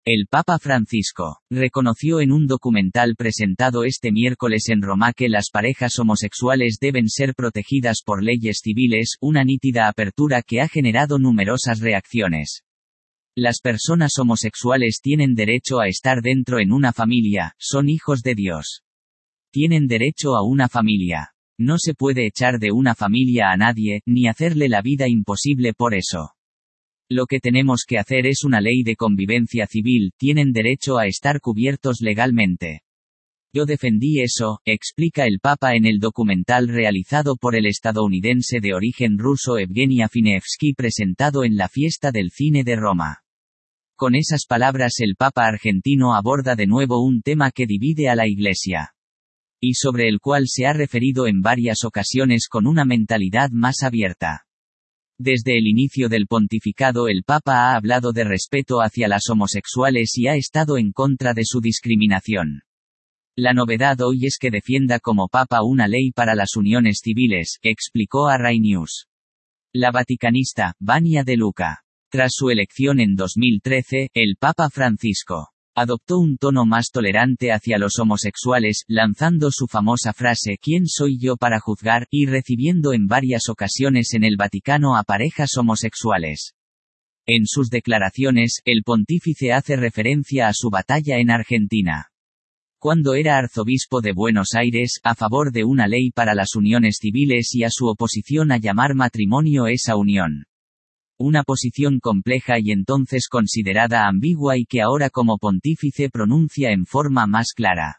El Papa Francisco reconoció en un documental presentado este miércoles en Roma que las parejas homosexuales deben ser protegidas por leyes civiles, una nítida apertura que ha generado numerosas reacciones. Las personas homosexuales tienen derecho a estar dentro en una familia, son hijos de Dios. Tienen derecho a una familia. No se puede echar de una familia a nadie, ni hacerle la vida imposible por eso. Lo que tenemos que hacer es una ley de convivencia civil, tienen derecho a estar cubiertos legalmente. Yo defendí eso, explica el Papa en el documental realizado por el estadounidense de origen ruso Evgeny Afinevsky presentado en la Fiesta del Cine de Roma. Con esas palabras el Papa argentino aborda de nuevo un tema que divide a la Iglesia. Y sobre el cual se ha referido en varias ocasiones con una mentalidad más abierta. Desde el inicio del pontificado el Papa ha hablado de respeto hacia las homosexuales y ha estado en contra de su discriminación. La novedad hoy es que defienda como Papa una ley para las uniones civiles, explicó a Rai News. La vaticanista, Vania De Luca. Tras su elección en 2013, el Papa Francisco adoptó un tono más tolerante hacia los homosexuales, lanzando su famosa frase «¿Quién soy yo para juzgar?», y recibiendo en varias ocasiones en el Vaticano a parejas homosexuales. En sus declaraciones, el pontífice hace referencia a su batalla en Argentina. Cuando era arzobispo de Buenos Aires, a favor de una ley para las uniones civiles y a su oposición a llamar matrimonio esa unión. Una posición compleja y entonces considerada ambigua y que ahora como pontífice pronuncia en forma más clara.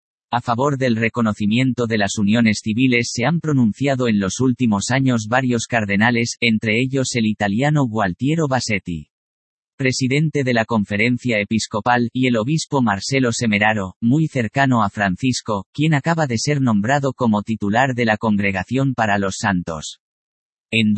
A favor del reconocimiento de las uniones civiles se han pronunciado en los últimos años varios cardenales, entre ellos el italiano Gualtiero Bassetti, presidente de la Conferencia Episcopal, y el obispo Marcelo Semeraro, muy cercano a Francisco, quien acaba de ser nombrado como titular de la Congregación para los Santos. En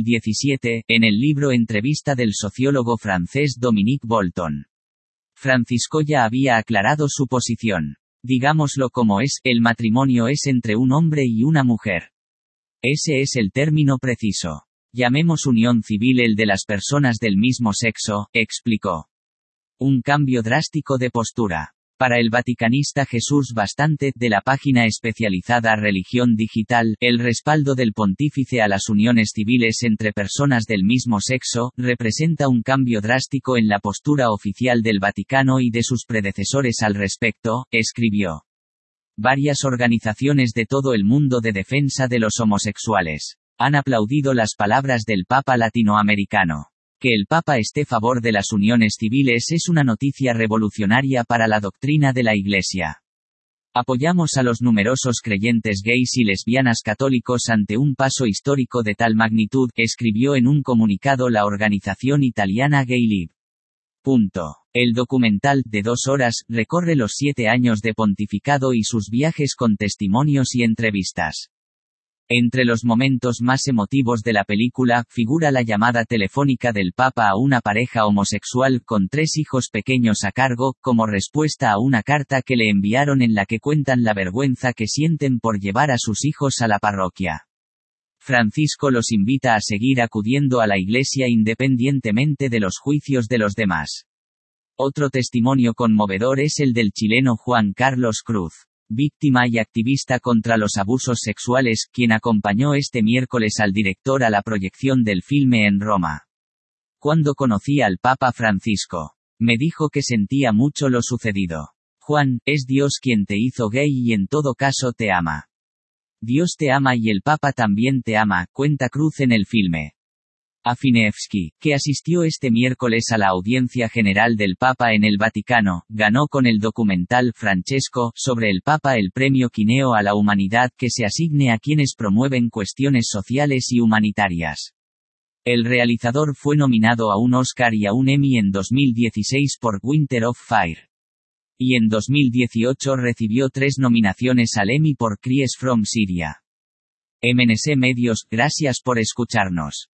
2017, en el libro Entrevista del sociólogo francés Dominique Bolton, Francisco ya había aclarado su posición. Digámoslo como es, el matrimonio es entre un hombre y una mujer. Ese es el término preciso. Llamemos unión civil el de las personas del mismo sexo, explicó. Un cambio drástico de postura. Para el vaticanista Jesús Bastante, de la página especializada Religión Digital, el respaldo del pontífice a las uniones civiles entre personas del mismo sexo, representa un cambio drástico en la postura oficial del Vaticano y de sus predecesores al respecto, escribió. Varias organizaciones de todo el mundo de defensa de los homosexuales han aplaudido las palabras del Papa latinoamericano. Que el Papa esté a favor de las uniones civiles es una noticia revolucionaria para la doctrina de la Iglesia. Apoyamos a los numerosos creyentes gays y lesbianas católicos ante un paso histórico de tal magnitud, escribió en un comunicado la organización italiana Gay Lib. El documental, de 2 horas, recorre los 7 años de pontificado y sus viajes con testimonios y entrevistas. Entre los momentos más emotivos de la película, figura la llamada telefónica del Papa a una pareja homosexual con 3 hijos pequeños a cargo, como respuesta a una carta que le enviaron en la que cuentan la vergüenza que sienten por llevar a sus hijos a la parroquia. Francisco los invita a seguir acudiendo a la iglesia independientemente de los juicios de los demás. Otro testimonio conmovedor es el del chileno Juan Carlos Cruz, víctima y activista contra los abusos sexuales, quien acompañó este miércoles al director a la proyección del filme en Roma. Cuando conocí al Papa Francisco, me dijo que sentía mucho lo sucedido. Juan, es Dios quien te hizo gay y en todo caso te ama. Dios te ama y el Papa también te ama, cuenta Cruz en el filme. Afinevsky, que asistió este miércoles a la audiencia general del Papa en el Vaticano, ganó con el documental Francesco, sobre el Papa el premio Quineo a la humanidad que se asigne a quienes promueven cuestiones sociales y humanitarias. El realizador fue nominado a un Oscar y a un Emmy en 2016 por Winter of Fire. Y en 2018 recibió 3 nominaciones al Emmy por Cries from Syria. MNC Medios, gracias por escucharnos.